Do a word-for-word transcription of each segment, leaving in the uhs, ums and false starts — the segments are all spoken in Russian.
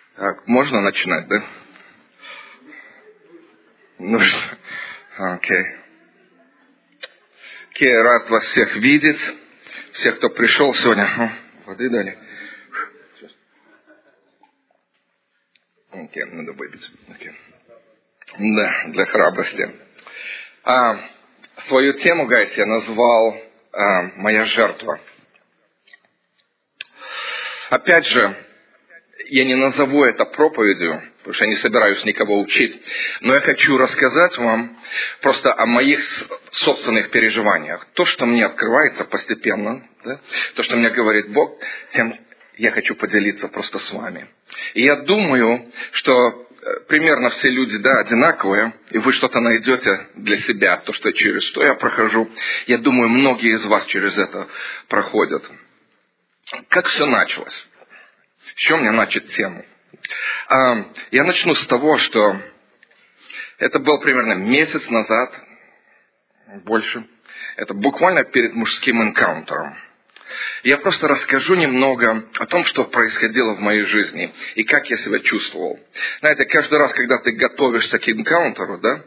Так, можно начинать, да? Нужно. Окей. Окей, рад вас всех видеть. Всех, кто пришел сегодня. О, воды дали. Окей, надо выпить. Окей. Да, для храбрости. А, свою тему, гайс, я назвал а, «Моя жертва». Опять же, я не назову это проповедью, потому что я не собираюсь никого учить, но я хочу рассказать вам просто о моих собственных переживаниях. То, что мне открывается постепенно, да, то, что мне говорит Бог, тем я хочу поделиться просто с вами. И я думаю, что примерно все люди, да, одинаковые, и вы что-то найдете для себя, то, что через что я прохожу. Я думаю, многие из вас через это проходят. Как все началось? С чего мне начать тему? Я начну с того, что это был примерно месяц назад, больше. Это буквально перед мужским энкаунтером. Я просто расскажу немного о том, что происходило в моей жизни и как я себя чувствовал. Знаете, каждый раз, когда ты готовишься к энкаунтеру, да,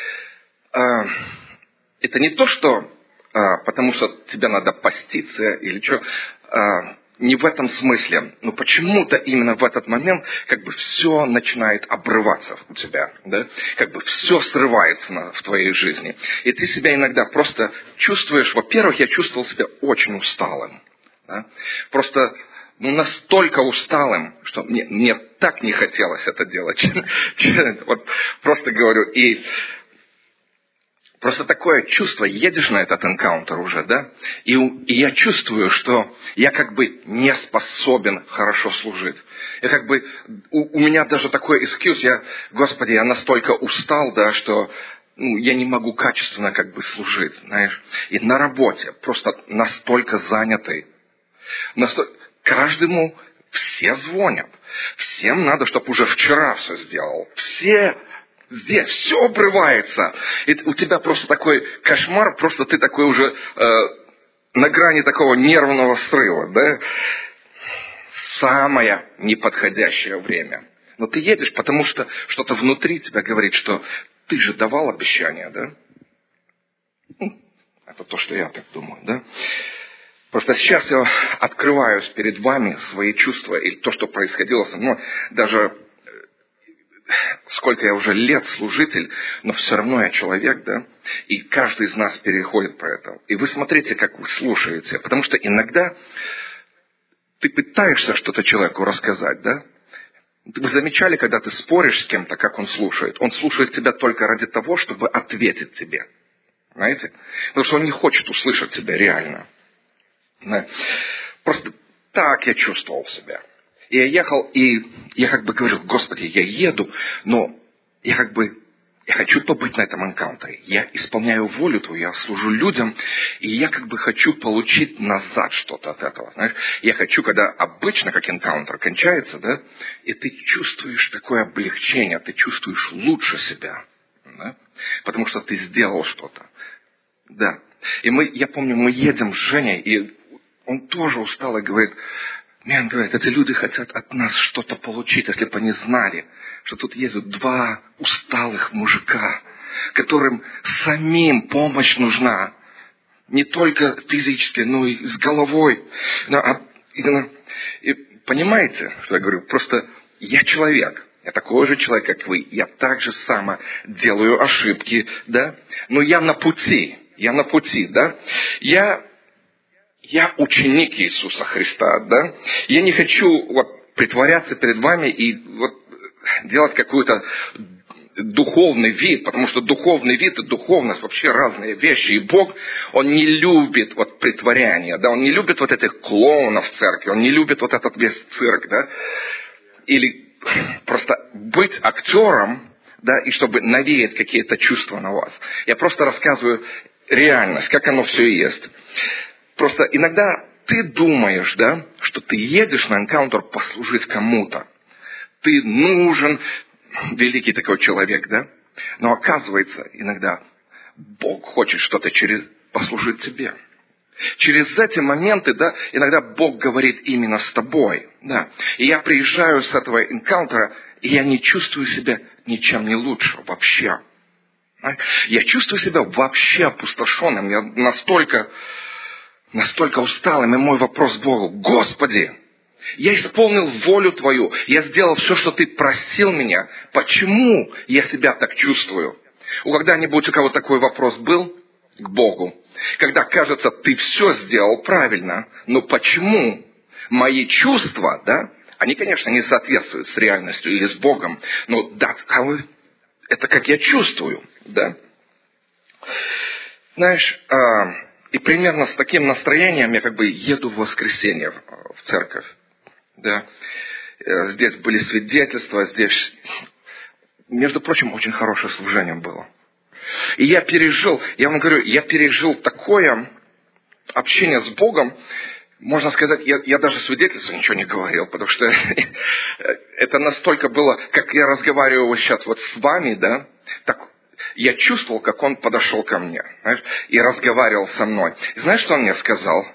это не то, что потому что тебе надо поститься или что, не в этом смысле, но почему-то именно в этот момент как бы все начинает обрываться у тебя, да? Как бы все срывается на, в твоей жизни. И ты себя иногда просто чувствуешь, во-первых, я чувствовал себя очень усталым. Да? Просто ну, настолько усталым, что мне, мне так не хотелось это делать. Вот просто говорю, и просто такое чувство, едешь на этот энкаунтер уже, да, и, и я чувствую, что я как бы не способен хорошо служить. Я как бы, у, у меня даже такой экскьюз, я, Господи, я настолько устал, да, что ну, я не могу качественно как бы служить, знаешь. И на работе просто настолько занятый. Настолько, каждому все звонят. Всем надо, чтобы уже вчера все сделал. Все... Здесь все обрывается. И у тебя просто такой кошмар, просто ты такой уже э, на грани такого нервного срыва, да? Самое неподходящее время. Но ты едешь, потому что что-то внутри тебя говорит, что ты же давал обещания, да? Это то, что я так думаю, да? Просто сейчас я открываюсь перед вами свои чувства и то, что происходило со мной, даже... Сколько я уже лет служитель, но все равно я человек, да? И каждый из нас переходит про это. И вы смотрите, как вы слушаете. Потому что иногда ты пытаешься что-то человеку рассказать, да? Вы замечали, когда ты споришь с кем-то, как он слушает? Он слушает тебя только ради того, чтобы ответить тебе. Знаете? Потому что он не хочет услышать тебя реально. Да? Просто так я чувствовал себя. И я ехал, и я как бы говорил, Господи, я еду, но я как бы, я хочу побыть на этом энкаунтере. Я исполняю волю Твою, я служу людям, и я как бы хочу получить назад что-то от этого. Знаешь, я хочу, когда обычно, как энкаунтер кончается, да, и ты чувствуешь такое облегчение, ты чувствуешь лучше себя, да, потому что ты сделал что-то. Да. И мы, я помню, мы едем с Женей, и он тоже устал и говорит... Мне он говорит, эти люди хотят от нас что-то получить, если бы они знали, что тут ездят два усталых мужика, которым самим помощь нужна. Не только физически, но и с головой. И понимаете, что я говорю? Просто я человек. Я такой же человек, как вы. Я так же само делаю ошибки, да? Но я на пути. Я на пути, да? Я... Я ученик Иисуса Христа, да? Я не хочу вот притворяться перед вами и вот делать какой-то духовный вид, потому что духовный вид и духовность вообще разные вещи. И Бог, Он не любит вот притворяние, да? Он не любит вот этих клоунов в церкви, Он не любит вот этот весь цирк, да? Или просто быть актером, да, и чтобы навеять какие-то чувства на вас. Я просто рассказываю реальность, как оно все и есть. Просто иногда ты думаешь, да, что ты едешь на энкаунтер послужить кому-то. Ты нужен, великий такой человек, да? Но оказывается, иногда Бог хочет что-то через послужить тебе. Через эти моменты, да, иногда Бог говорит именно с тобой, да. И я приезжаю с этого энкаунтера, и я не чувствую себя ничем не лучше вообще. Я чувствую себя вообще опустошенным. Я настолько, настолько усталым. И мой вопрос Богу: Господи, я исполнил волю Твою. Я сделал все, что Ты просил меня. Почему я себя так чувствую? У когда-нибудь у кого такой вопрос был к Богу? Когда кажется, ты все сделал правильно, но почему мои чувства, да, они, конечно, не соответствуют с реальностью или с Богом, но да, это как я чувствую, да. Знаешь, и примерно с таким настроением я как бы еду в воскресенье в церковь, да. Здесь были свидетельства, здесь, между прочим, очень хорошее служение было. И я пережил, я вам говорю, я пережил такое общение с Богом, можно сказать, я, я даже свидетельству ничего не говорил, потому что это настолько было, как я разговариваю сейчас вот с вами, да, так я чувствовал, как он подошел ко мне, знаешь, и разговаривал со мной. И знаешь, что он мне сказал?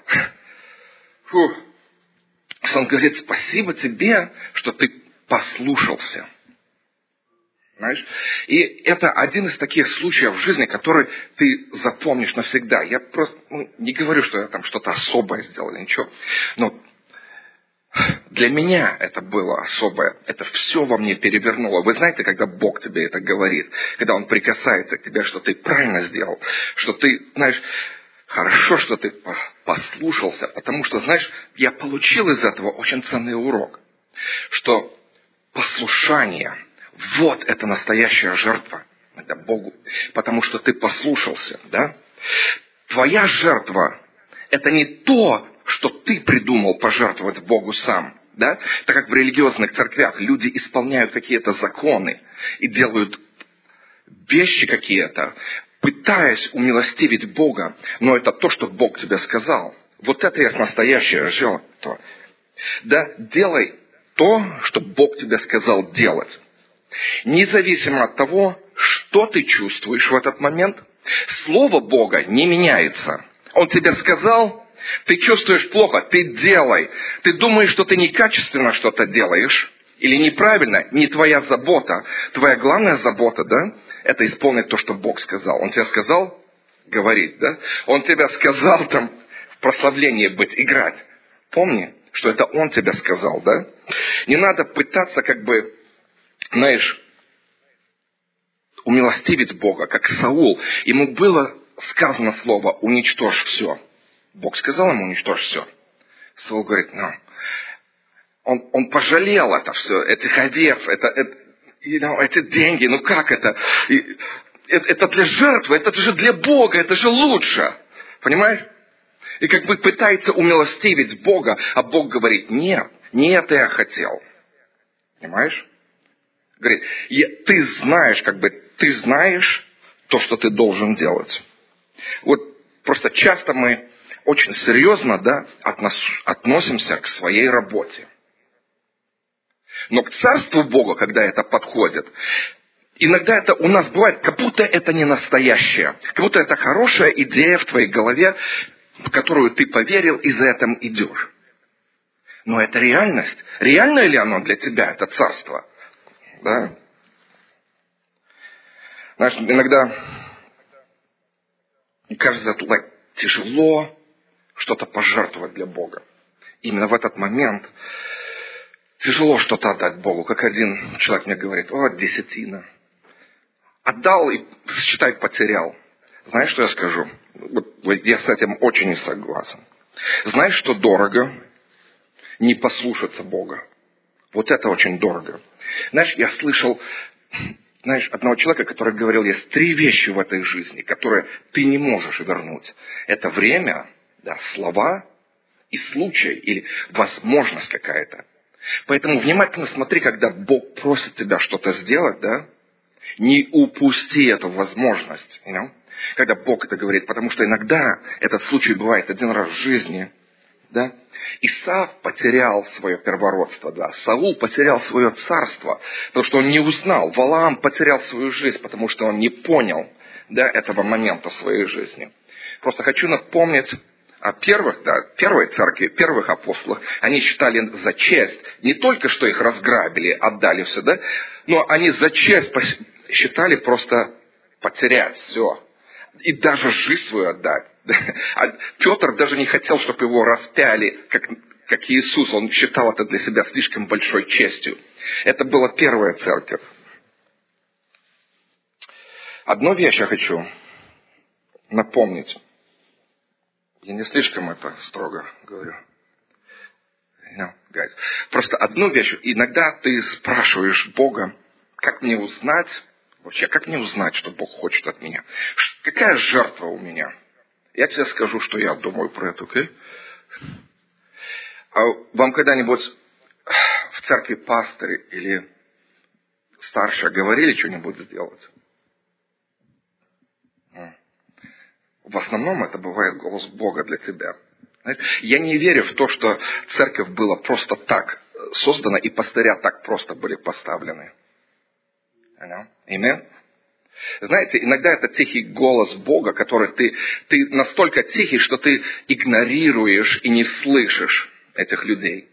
Фу. Он говорит: спасибо тебе, что ты послушался. Знаешь? И это один из таких случаев в жизни, который ты запомнишь навсегда. Я просто ну, не говорю, что я там что-то особое сделал, ничего. Но для меня это было особое. Это все во мне перевернуло. Вы знаете, когда Бог тебе это говорит, когда Он прикасается к тебе, что ты правильно сделал, что ты, знаешь, хорошо, что ты послушался, потому что, знаешь, я получил из этого очень ценный урок, что послушание — вот это настоящая жертва, это Богу, потому что ты послушался, да? Твоя жертва — это не то, что ты придумал пожертвовать Богу сам, да? Так как в религиозных церквях люди исполняют какие-то законы и делают вещи какие-то, пытаясь умилостивить Бога, но это то, что Бог тебе сказал. Вот это есть настоящая жертва. Да, делай то, что Бог тебе сказал делать. Независимо от того, что ты чувствуешь в этот момент, Слово Бога не меняется. Он тебе сказал, ты чувствуешь плохо, ты делай. Ты думаешь, что ты некачественно что-то делаешь, или неправильно, не твоя забота. Твоя главная забота, да, это исполнить то, что Бог сказал. Он тебе сказал говорить, да? Он тебе сказал там в прославлении быть, играть. Помни, что это Он тебе сказал, да? Не надо пытаться как бы, знаешь, умилостивить Бога, как Саул. Ему было сказано слово: уничтожь все. Бог сказал ему: уничтожь все. Саул говорит: ну, он, он пожалел это все, этих овец, это, это, you know, эти деньги, ну как это? И, это? Это для жертвы, это же для Бога, это же лучше. Понимаешь? И как бы пытается умилостивить Бога, а Бог говорит: нет, не это я хотел. Понимаешь? Говорит, ты знаешь, как бы, ты знаешь то, что ты должен делать. Вот просто часто мы очень серьезно, да, относимся к своей работе. Но к Царству Бога, когда это подходит, иногда это у нас бывает, как будто это не настоящее. Как будто это хорошая идея в твоей голове, в которую ты поверил и за этим идешь. Но это реальность. Реально ли оно для тебя, это Царство? Да? Знаешь, иногда кажется, like, тяжело что-то пожертвовать для Бога. Именно в этот момент тяжело что-то отдать Богу. Как один человек мне говорит: о, десятина. Отдал и, считай, потерял. Знаешь, что я скажу? Я с этим очень не согласен. Знаешь, что дорого? Не послушаться Бога. Вот это очень дорого. Знаешь, я слышал, знаешь, одного человека, который говорил: есть три вещи в этой жизни, которые ты не можешь вернуть. Это время, да, слова и случай, или возможность какая-то. Поэтому внимательно смотри, когда Бог просит тебя что-то сделать, да, не упусти эту возможность, you know? Когда Бог это говорит, потому что иногда этот случай бывает один раз в жизни. Да? Исав потерял свое первородство, да. Саул потерял свое царство, потому что он не узнал. Валаам потерял свою жизнь, потому что он не понял, да, этого момента в своей жизни. Просто хочу напомнить А первых, да, первой церкви, первых апостолов, они считали за честь не только, что их разграбили, отдали все, да, но они за честь считали просто потерять все. И даже жизнь свою отдать. А Петр даже не хотел, чтобы его распяли, как, как Иисус. Он считал это для себя слишком большой честью. Это была первая церковь. Одну вещь я хочу напомнить. Я не слишком это строго говорю. No, guys. Просто одну вещь. Иногда ты спрашиваешь Бога, как мне узнать, вообще, как мне узнать, что Бог хочет от меня? Какая жертва у меня? Я тебе скажу, что я думаю про это, окей? Okay? А вам когда-нибудь в церкви пастырь или старшие говорили что-нибудь сделать? В основном это бывает голос Бога для тебя. Я не верю в то, что церковь была просто так создана, и пастыря так просто были поставлены. Аминь. Знаете, иногда это тихий голос Бога, который ты, ты настолько тихий, что ты игнорируешь и не слышишь этих людей.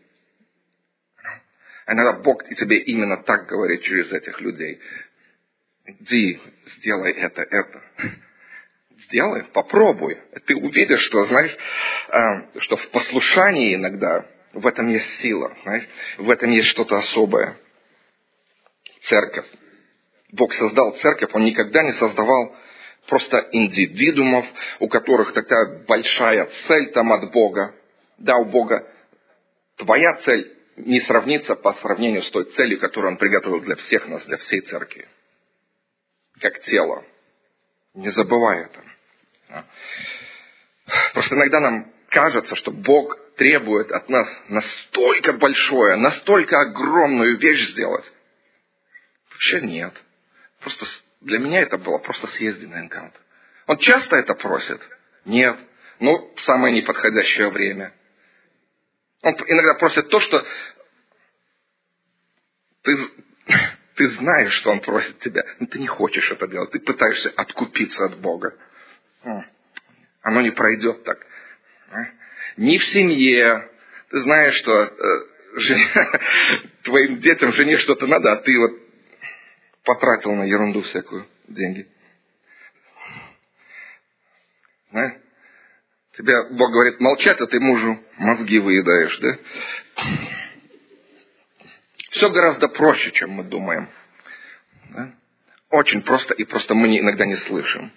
Иногда Бог тебе именно так говорит через этих людей. Иди, сделай это, это. Сделай, попробуй. Ты увидишь, что, знаешь, что в послушании иногда в этом есть сила, знаешь, в этом есть что-то особое. Церковь. Бог создал церковь, Он никогда не создавал просто индивидуумов, у которых такая большая цель там от Бога. Да, у Бога твоя цель не сравнится по сравнению с той целью, которую Он приготовил для всех нас, для всей церкви. Как тело. Не забывай это. Просто иногда нам кажется, что Бог требует от нас настолько большое, настолько огромную вещь сделать. Вообще нет. Просто для меня это было просто съезди на энкаунтер. Он часто это просит? Нет. Ну, в самое неподходящее время. Он иногда просит то, что ты, ты знаешь, что он просит тебя, но ты не хочешь это делать. Ты пытаешься откупиться от Бога. Оно не пройдет так. Ни в семье. Ты знаешь, что э, жене, твоим детям, жене что-то надо, а ты вот потратил на ерунду всякую деньги. Да? Тебе Бог говорит молчать, а ты мужу мозги выедаешь, да? Все гораздо проще, чем мы думаем. Да? Очень просто, и просто мы иногда не слышим.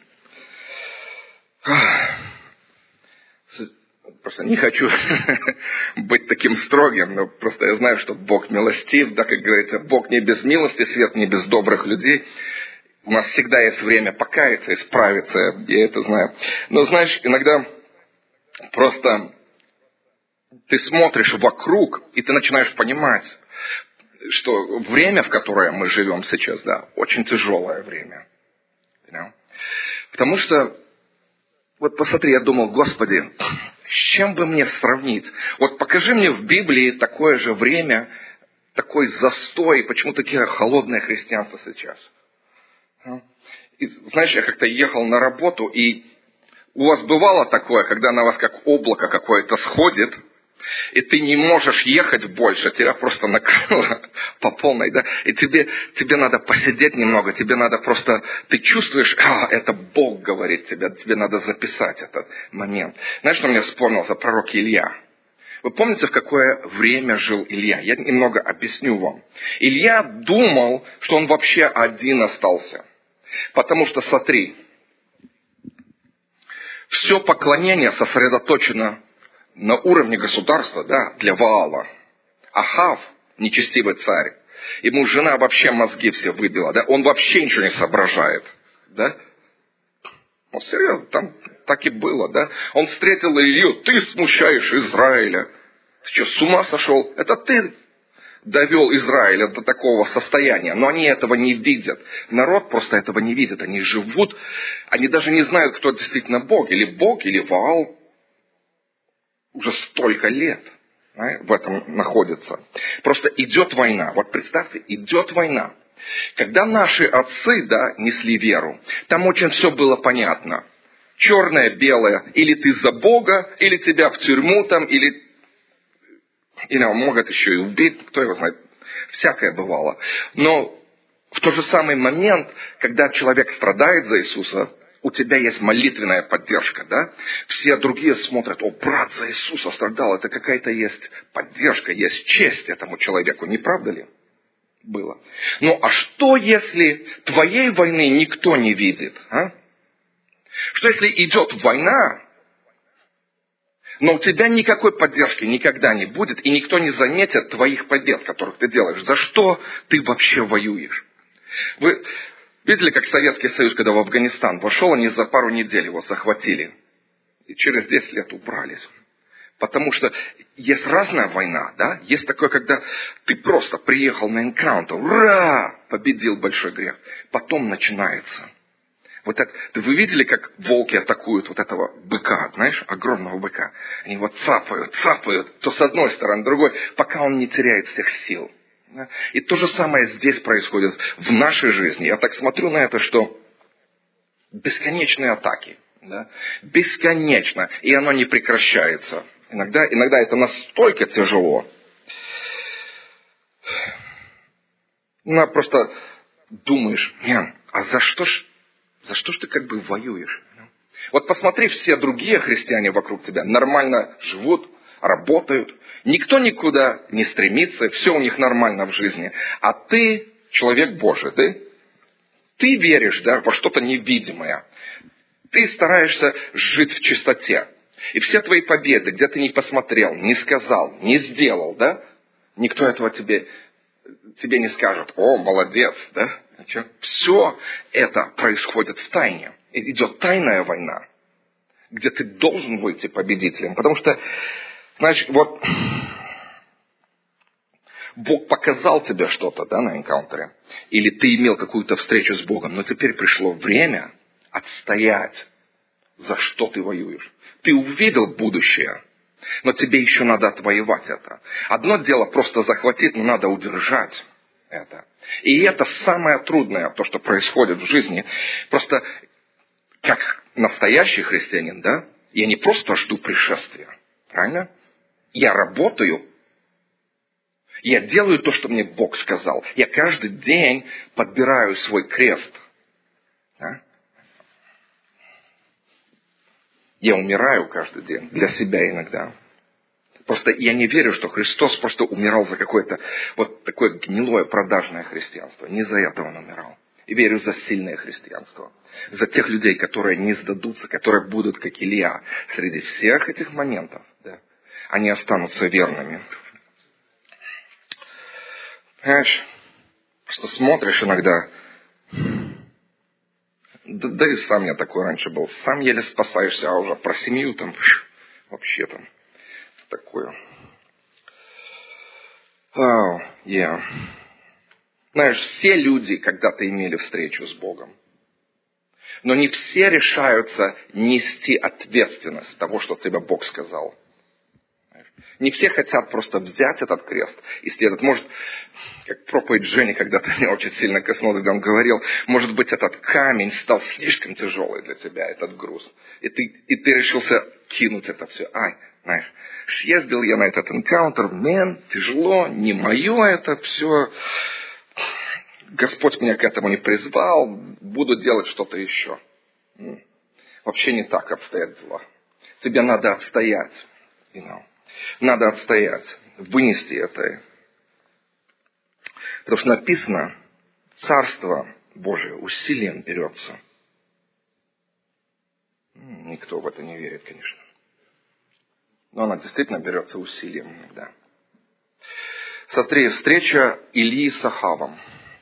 Просто не хочу быть таким строгим, но просто я знаю, что Бог милостив, да, как говорится, Бог не без милости, свет не без добрых людей. У нас всегда есть время покаяться, исправиться, я это знаю. Но знаешь, иногда просто ты смотришь вокруг, и ты начинаешь понимать, что время, в которое мы живем сейчас, да, очень тяжелое время. You know? Потому что, вот посмотри, я думал, Господи, с чем бы мне сравнить? Вот покажи мне в Библии такое же время, такой застой, почему такое холодное христианство сейчас? И, знаешь, я как-то ехал на работу, и у вас бывало такое, когда на вас как облако какое-то сходит, и ты не можешь ехать больше, тебя просто накрыло по полной, да, и тебе, тебе надо посидеть немного, тебе надо просто, ты чувствуешь, а, это Бог говорит тебе, тебе надо записать этот момент. Знаешь, что мне вспомнился пророк Илья? Вы помните, в какое время жил Илья? Я немного объясню вам. Илья думал, что он вообще один остался. Потому что, смотри, все поклонение сосредоточено на уровне государства, да, для Ваала. Ахав, нечестивый царь, ему жена вообще мозги все выбила, да, он вообще ничего не соображает, да. Ну, серьезно, там так и было, да. Он встретил Илью, ты смущаешь Израиля. Ты что, с ума сошел? Это ты довел Израиля до такого состояния. Но они этого не видят. Народ просто этого не видит. Они живут, они даже не знают, кто действительно Бог. Или Бог, или Ваал. Уже столько лет, да, в этом находится. Просто идет война. Вот представьте, идет война. Когда наши отцы, да, несли веру, там очень все было понятно. черное, белое. Или ты за Бога, или тебя в тюрьму там, или, или могут еще и убить, кто его знает. Всякое бывало. Но в тот же самый момент, когда человек страдает за Иисуса, у тебя есть молитвенная поддержка, да? Все другие смотрят, о, брат за Иисуса страдал, это какая-то есть поддержка, есть честь этому человеку, не правда ли? Было. Ну, а что, если твоей войны никто не видит, а? Что, если идет война, но у тебя никакой поддержки никогда не будет, и никто не заметит твоих побед, которых ты делаешь? За что ты вообще воюешь? Вы видели, как Советский Союз, когда в Афганистан вошел, они за пару недель его захватили. И через десять лет убрались. Потому что есть разная война, да? Есть такое, когда ты просто приехал на энкаунтер, ура, победил большой грех. Потом начинается. Вот это, вы видели, как волки атакуют вот этого быка, знаешь, огромного быка? Они его цапают, цапают, то с одной стороны, с другой, пока он не теряет всех сил. И то же самое здесь происходит в нашей жизни. Я так смотрю на это, что бесконечные атаки. Да? Бесконечно. И оно не прекращается. Иногда, иногда это настолько тяжело. Ну, просто думаешь, Ян, а за что ж, за что ж ты как бы воюешь? Вот посмотри, все другие христиане вокруг тебя нормально живут, работают, никто никуда не стремится, все у них нормально в жизни. А ты человек Божий, да? Ты веришь, да, во что-то невидимое. Ты стараешься жить в чистоте. И все твои победы, где ты не посмотрел, не сказал, не сделал, да? Никто этого тебе, тебе не скажет. О, молодец, да? Все это происходит в тайне. Идет тайная война, где ты должен выйти победителем. Потому что, знаешь, вот Бог показал тебе что-то, да, на энкаунтере. Или ты имел какую-то встречу с Богом. Но теперь пришло время отстоять, за что ты воюешь. Ты увидел будущее, но тебе еще надо отвоевать это. Одно дело просто захватить, но надо удержать это. И это самое трудное, то, что происходит в жизни. Просто как настоящий христианин, да, я не просто жду пришествия, правильно? Я работаю, я делаю то, что мне Бог сказал. Я каждый день подбираю свой крест. Да? Я умираю каждый день для себя иногда. Просто я не верю, что Христос просто умирал за какое-то вот такое гнилое продажное христианство. Не за это Он умирал. И верю за сильное христианство. За тех людей, которые не сдадутся, которые будут, как Илья, среди всех этих моментов. Да, они останутся верными. Понимаешь, просто смотришь иногда, да, да и сам я такой раньше был, сам еле спасаешься, а уже про семью там, вообще там, такое. Oh, yeah. Знаешь, все люди когда-то имели встречу с Богом. Но не все решаются нести ответственность того, что тебе Бог сказал. Не все хотят просто взять этот крест и следовать. Может, как проповедь Жени когда-то меня очень сильно коснулась, когда он говорил, может быть, этот камень стал слишком тяжелый для тебя, этот груз. И ты, и ты решился кинуть это все. Ай, знаешь, съездил я на этот энкаунтер, мен, тяжело, не мое это все. Господь меня к этому не призвал, буду делать что-то еще. Вообще не так обстоят дела. Тебе надо отстоять. You know. Надо отстоять, вынести это. Потому что написано, Царство Божие усилием берется. Никто в это не верит, конечно. Но она действительно берется усилием иногда. Смотри, встреча Илии с Ахавом.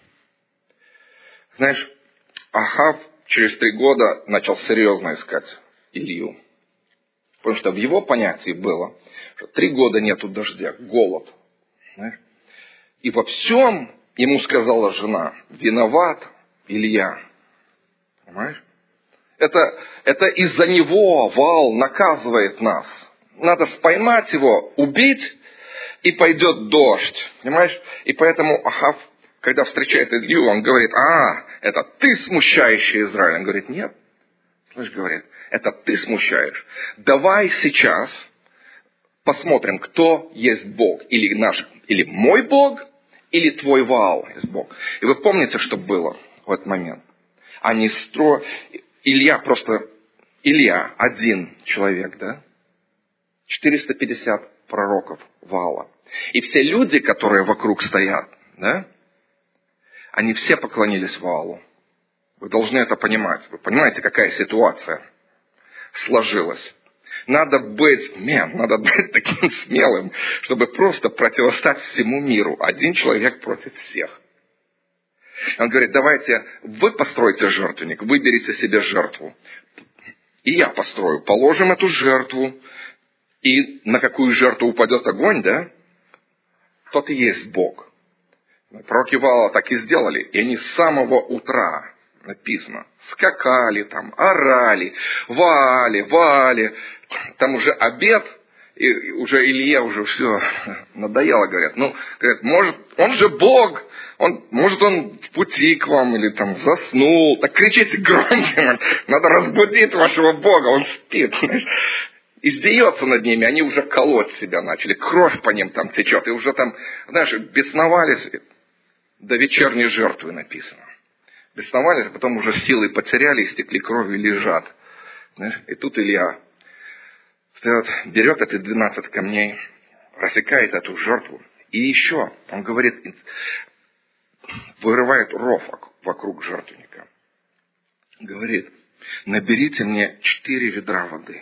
Знаешь, Ахав через три года начал серьезно искать Илью. Потому что в его понятии было, что три года нету дождя, голод. Знаешь? И во всем ему сказала жена, виноват Илья. Понимаешь? Это, это из-за него вал наказывает нас. Надо поймать его, убить, и пойдет дождь. Понимаешь? И поэтому Ахав, когда встречает Илью, он говорит, а, это ты смущающий Израиль. Он говорит, нет. Слышь, говорит, Это ты смущаешь. Давай сейчас посмотрим, кто есть Бог. Или наш, или мой Бог, или твой Ваал есть Бог. И вы помните, что было в этот момент? Они стро... Илья просто... Илья, один человек, да? четыреста пятьдесят пророков Ваала. И все люди, которые вокруг стоят, да? Они все поклонились Ваалу. Вы должны это понимать. Вы понимаете, какая ситуация сложилась. Надо быть, мен, надо быть таким смелым, чтобы просто противостать всему миру. Один человек против всех. Он говорит, давайте вы постройте жертвенник, выберите себе жертву. И я построю. Положим эту жертву. И на какую жертву упадет огонь, да? Тот и есть Бог. Пророки Ваала так и сделали. И они с самого утра, написано, скакали там, орали, вали, вали. Там уже обед, и уже Илье уже все надоело, говорят. Ну, говорят, может, он же Бог, он, может, он в пути к вам или там заснул. Так кричите громче, надо разбудить вашего Бога, он спит. Знаешь. Издеется над ними, они уже колоть себя начали, кровь по ним там течет, и уже там, знаешь, бесновались, до вечерней жертвы написано. Бесновались, а потом уже силы потеряли, истекли кровью, лежат. Знаешь, и тут Илья встает, берет эти двенадцать камней, рассекает эту жертву, и еще, он говорит, вырывает ров вокруг жертвенника. Говорит, наберите мне четыре ведра воды.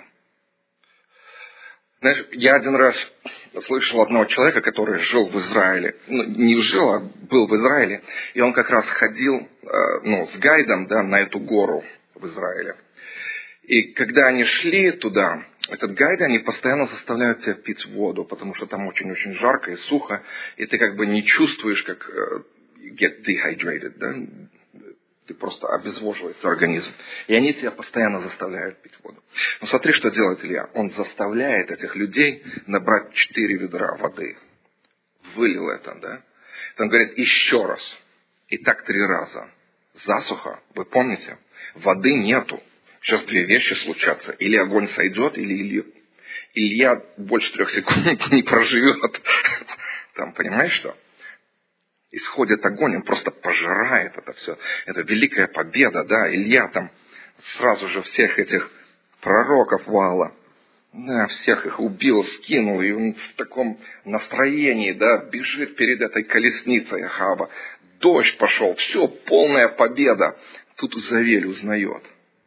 Знаешь, я один раз слышал одного человека, который жил в Израиле. Ну, не жил, а был в Израиле. И он как раз ходил э, ну, с гайдом, да, на эту гору в Израиле. И когда они шли туда, этот гайд, они постоянно заставляют тебя пить воду, потому что там очень-очень жарко и сухо. И ты как бы не чувствуешь, как э, get dehydrated, да? Ты просто обезвоживается организм. И они тебя постоянно заставляют пить воду. Но смотри, что делает Илья. Он заставляет этих людей набрать четыре ведра воды. Вылил это, да? Он говорит, еще раз. И так три раза. Засуха, вы помните? Воды нету. Сейчас две вещи случатся. Или огонь сойдет, или Илья, Илья больше трех секунд не проживет. Там, понимаешь что? Исходит огонь, он просто пожирает это все. Это великая победа, да. Илья там сразу же всех этих пророков Ваала, да, всех их убил, скинул, и он в таком настроении, да, бежит перед этой колесницей Ахаба. Дождь пошел, все, полная победа. Тут Завель узнает.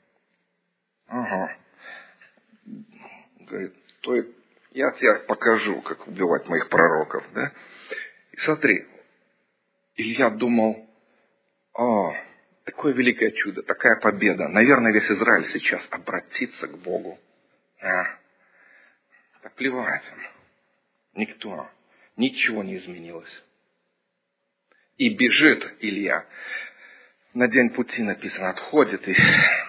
Ага. Говорит, то я тебе покажу, как убивать моих пророков, да. И смотри, Илья думал, о, такое великое чудо, такая победа. Наверное, весь Израиль сейчас обратится к Богу. А, так плевать им. Никто, ничего не изменилось. И бежит Илья. На день пути написано, отходит и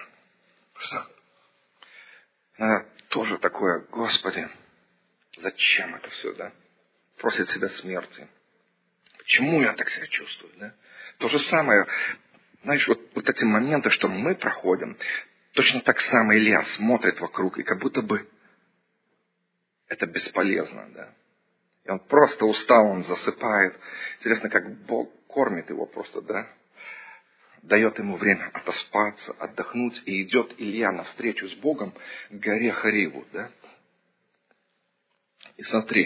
а, тоже такое, Господи, зачем это все, да? Просит себя смерти. Почему я так себя чувствую, да? То же самое, знаешь, вот, вот эти моменты, что мы проходим, точно так само Илья смотрит вокруг, и как будто бы это бесполезно, да? И он просто устал, он засыпает. Интересно, как Бог кормит его просто, да? Дает ему время отоспаться, отдохнуть, и идет Илья навстречу с Богом к горе Хариву, да? И смотри,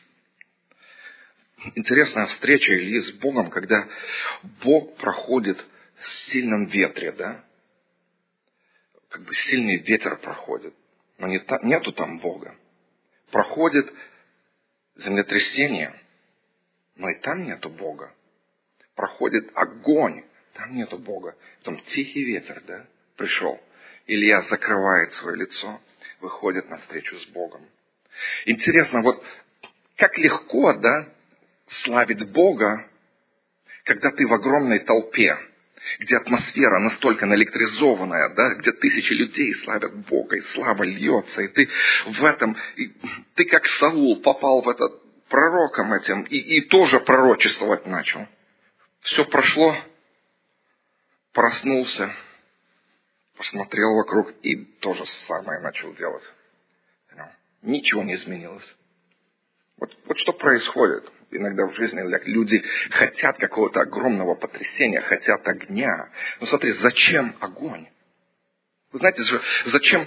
интересная встреча Ильи с Богом, когда Бог проходит в сильном ветре, да? Как бы сильный ветер проходит, но не та, нету там Бога. Проходит землетрясение, но и там нету Бога. Проходит огонь, там нету Бога. Потом тихий ветер, да, пришел. Илья закрывает свое лицо, выходит навстречу с Богом. Интересно, вот как легко, да, славить Бога, когда ты в огромной толпе, где атмосфера настолько наэлектризованная, да, где тысячи людей славят Бога, и слава льется, и ты в этом, и ты как Саул попал в этот пророком этим, и, и тоже пророчествовать начал. Все прошло, проснулся, посмотрел вокруг и то же самое начал делать. Ничего не изменилось. Вот, вот что происходит иногда в жизни. Люди хотят какого-то огромного потрясения, хотят огня. Но смотри, зачем огонь? Вы знаете, зачем...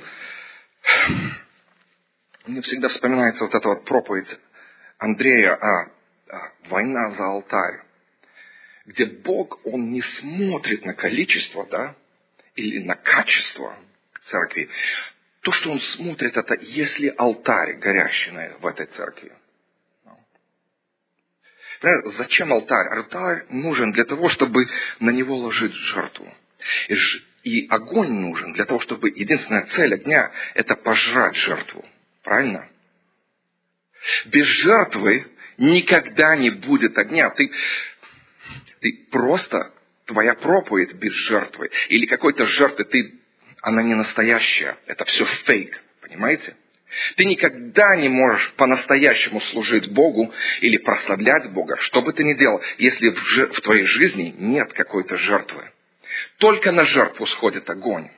Мне всегда вспоминается вот эта вот проповедь Андрея о, о «Война за алтарь», где Бог, Он не смотрит на количество, да, или на качество церкви. То, что Он смотрит, это если алтарь горящий в этой церкви. Зачем алтарь? Алтарь нужен для того, чтобы на него ложить жертву. И, ж... и огонь нужен для того, чтобы единственная цель огня – это пожрать жертву. Правильно? Без жертвы никогда не будет огня. Ты, ты просто, твоя проповедь без жертвы или какой-то жертвы, ты, она не настоящая. Это все фейк. Понимаете? Ты никогда не можешь по-настоящему служить Богу или прославлять Бога, что бы ты ни делал, если в, ж... в твоей жизни нет какой-то жертвы. Только на жертву сходит огонь.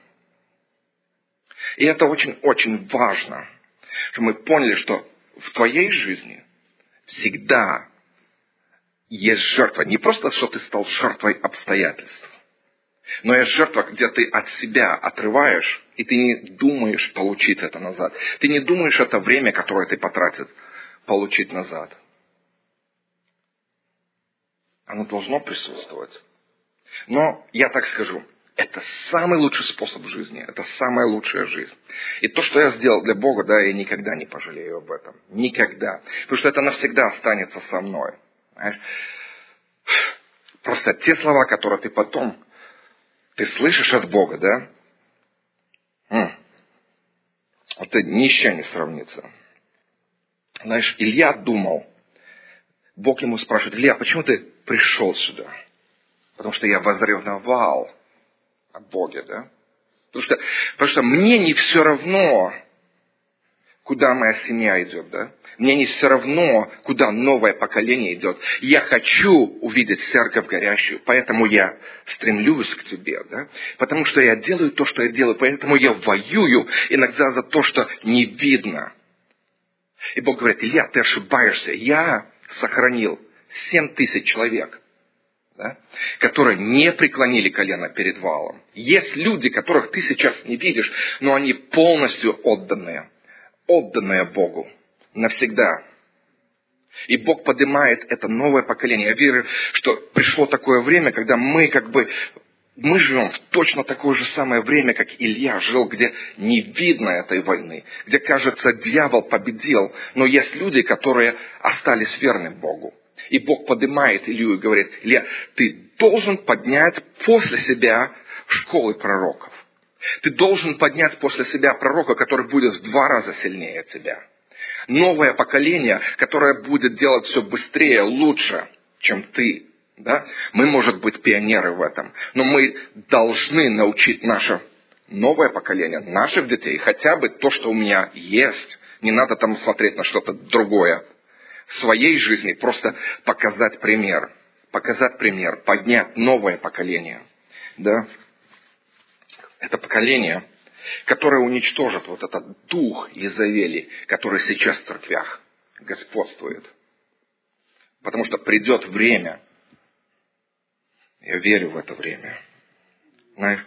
И это очень-очень важно. Что мы поняли, что в твоей жизни всегда есть жертва. Не просто, что ты стал жертвой обстоятельств, но есть жертва, где ты от себя отрываешь, и ты не думаешь получить это назад. Ты не думаешь это время, которое ты потратил, получить назад. Оно должно присутствовать. Но я так скажу, это самый лучший способ жизни, это самая лучшая жизнь. И то, что я сделал для Бога, да, я никогда не пожалею об этом. Никогда. Потому что это навсегда останется со мной. Знаешь? Просто те слова, которые ты потом, ты слышишь от Бога, да? М-м. Это ни с чем не сравнится. Знаешь, Илья думал, Бог ему спрашивает: Илья, почему ты пришел сюда? Потому что я возревновал о Боге, да? Потому что, потому что мне не все равно, куда моя семья идет, да? Мне не все равно, куда новое поколение идет. Я хочу увидеть церковь горящую, поэтому я стремлюсь к тебе, да? Потому что я делаю то, что я делаю, поэтому я воюю иногда за то, что не видно. И Бог говорит: Илья, ты ошибаешься. Я сохранил семь тысяч человек, да, которые не преклонили колено перед валом. Есть люди, которых ты сейчас не видишь, но они полностью отданные, отданные Богу навсегда. И Бог поднимает это новое поколение. Я верю, что пришло такое время, когда мы как бы, мы живем в точно такое же самое время, как Илья жил, где не видно этой войны, где, кажется, дьявол победил, но есть люди, которые остались верны Богу. И Бог поднимает Илью и говорит: Илья, ты должен поднять после себя школы пророков. Ты должен поднять после себя пророка, который будет в два раза сильнее тебя. Новое поколение, которое будет делать все быстрее, лучше, чем ты. Да? Мы, может быть, пионеры в этом, но мы должны научить наше новое поколение, наших детей, хотя бы то, что у меня есть. Не надо там смотреть на что-то другое. В своей жизни просто показать пример. Показать пример, поднять новое поколение. Да? Это поколение, которое уничтожит вот этот дух Иезавели, который сейчас в церквях господствует. Потому что придет время, я верю в это время. Знаешь,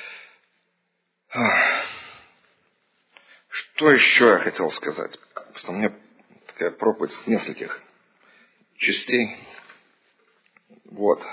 что еще я хотел сказать? Потому что у меня такая проповедь с нескольких частей. Вот.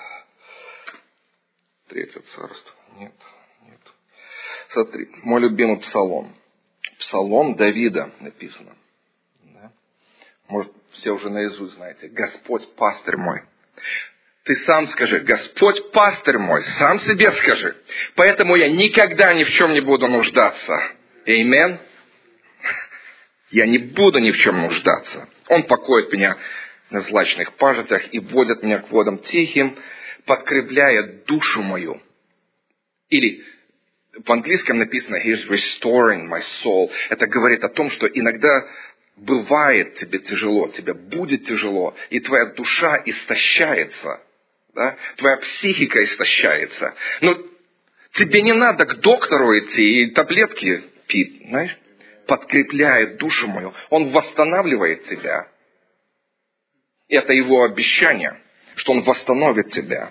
Третье царство. Нет, нет. Смотри, мой любимый псалом. Псалом Давида написано. Да? Может, все уже наизусть знаете. Господь пастырь мой. Ты сам скажи: Господь пастырь мой. Сам себе скажи. Поэтому я никогда ни в чем не буду нуждаться. Аминь. Я не буду ни в чем нуждаться. Он покоит меня на злачных пажитях и водит меня к водам тихим, подкрепляет душу мою. Или в английском написано He's restoring my soul. Это говорит о том, что иногда бывает тебе тяжело, тебе будет тяжело, и твоя душа истощается, да? Твоя психика истощается. Но Тебе не надо к доктору идти и таблетки пить, знаешь? Подкрепляет душу мою. Он восстанавливает тебя. Это его обещание, что он восстановит тебя.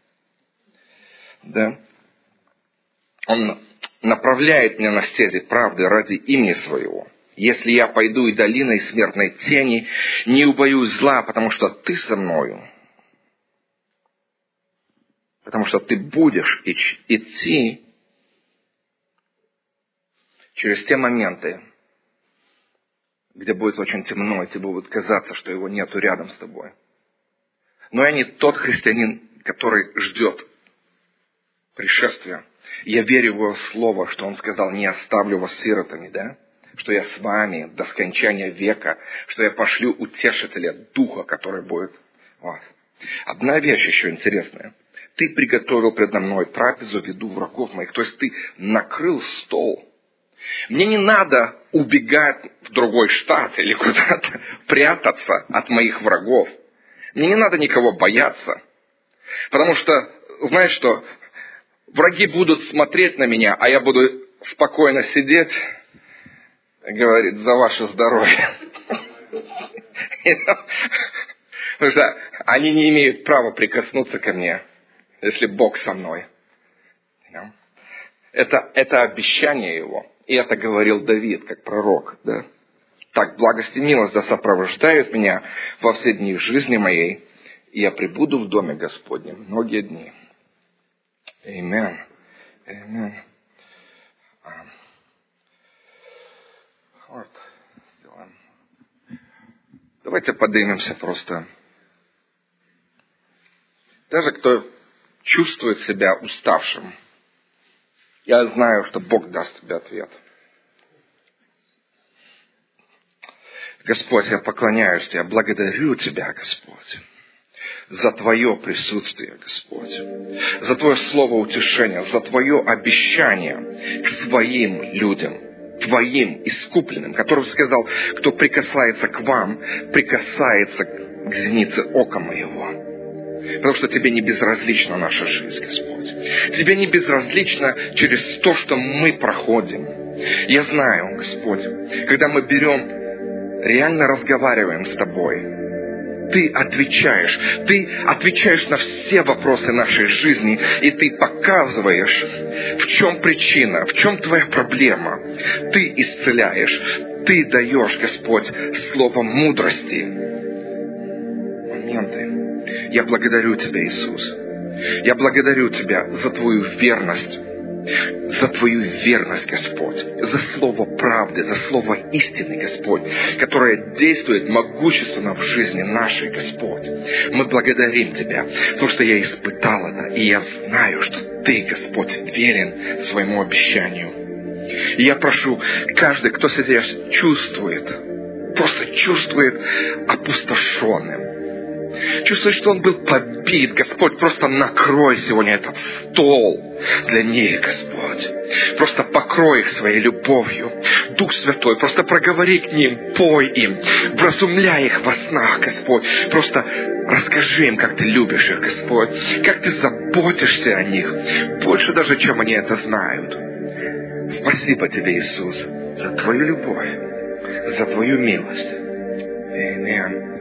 Да? Он направляет меня на стези правды ради имени своего. Если я пойду и долиной смертной тени, не убоюсь зла, потому что ты со мною. Потому что ты будешь идти через те моменты, где будет очень темно, и тебе будет казаться, что его нету рядом с тобой. Но я не тот христианин, который ждет пришествия. Я верю в его слово, что он сказал: не оставлю вас сиротами, да? Что я с вами до скончания века, что я пошлю утешителя Духа, который будет у вас. Одна вещь еще интересная. Ты приготовил предо мной трапезу в виду врагов моих. То есть ты накрыл стол. Мне не надо убегать в другой штат или куда-то прятаться от моих врагов. Мне не надо никого бояться. Потому что, знаешь что, враги будут смотреть на меня, а я буду спокойно сидеть и говорить: за ваше здоровье. Потому что они не имеют права прикоснуться ко мне, если Бог со мной. Это, это обещание его. И это говорил Давид, как пророк. Да? Так, благость и милость да сопровождают меня во все дни жизни моей, и я пребуду в доме Господнем многие дни. Аминь. Аминь. Вот. Сделаем. Давайте поднимемся просто. Даже кто чувствует себя уставшим, я знаю, что Бог даст тебе ответ. Господь, я поклоняюсь Тебе, благодарю Тебя, Господь, за Твое присутствие, Господь, за Твое слово утешения, за Твое обещание к своим людям, Твоим искупленным, который сказал: кто прикасается к вам, прикасается к зенице ока моего. Потому что Тебе не безразлична наша жизнь, Господь. Тебе не безразлично через то, что мы проходим. Я знаю, Господь, когда мы берем, реально разговариваем с Тобой, Ты отвечаешь. Ты отвечаешь на все вопросы нашей жизни, и Ты показываешь, в чем причина, в чем Твоя проблема. Ты исцеляешь. Ты даешь, Господь, слово мудрости. Моменты. Я благодарю Тебя, Иисус. Я благодарю Тебя за Твою верность. За Твою верность, Господь. За слово правды, за слово истины, Господь, которое действует могущественно в жизни нашей, Господь. Мы благодарим Тебя, потому что я испытал это, и я знаю, что Ты, Господь, верен своему обещанию. И я прошу, каждый, кто сейчас чувствует, просто чувствует опустошенным, чувствует, что он был побит, Господь, просто накрой сегодня этот стол для них, Господь. Просто покрой их своей любовью. Дух Святой, просто проговори к ним, пой им, вразумляй их во снах, Господь. Просто расскажи им, как Ты любишь их, Господь, как Ты заботишься о них, больше даже, чем они это знают. Спасибо Тебе, Иисус, за Твою любовь, за Твою милость. Аминь.